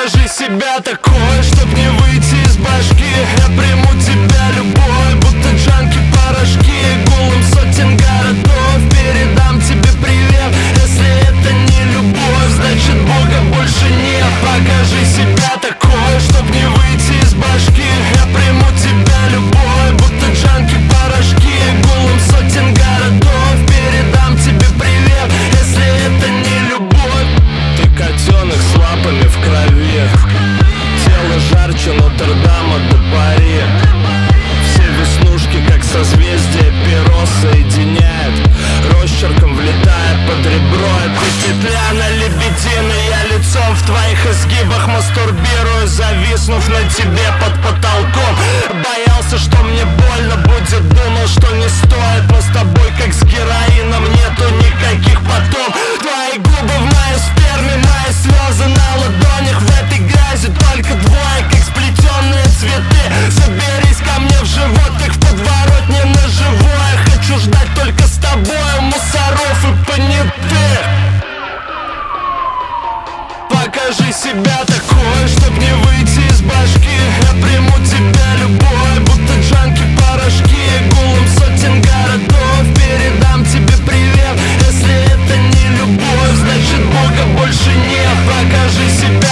Покажи себя такой, чтоб не выйти из башки. Я приму тебя любой, будто джанки порошки. Гулом сотен городов передам тебе привет. Если это не любовь, значит Бога больше нет. Покажи себя такой, чтоб не выйти из башки. Я приму тебя любой, будто джанки порошки. Гулом сотен городов передам тебе привет. Если это не любовь. Ты котенок с лапами в крови. Тело жарче Нотр-Дама до Пари. Все веснушки, как созвездие, перо соединяет. Росчерком влетает под ребро. Ты петля на лебедине. Я лицом в твоих изгибах мастурбирую, зависнув на тебе под потолком. Боялся, что мне больно будет, думал, что не стоит. Но с тобой, как с героином, нету никаких потом. Твои губы в моей сперме, мои слезы на ладонях. В этой грязи только двое, как сплетенные цветы. Заберись ко мне в живот, как в подворотне на живое. Хочу ждать только с тобой, мусоров и понятых. Покажи себя такой, чтоб не выйти из башки. Я приму тебя любой, будто джанки порошки. Гулом сотен городов передам тебе привет. Если это не любовь, значит Бога больше нет. Покажи себя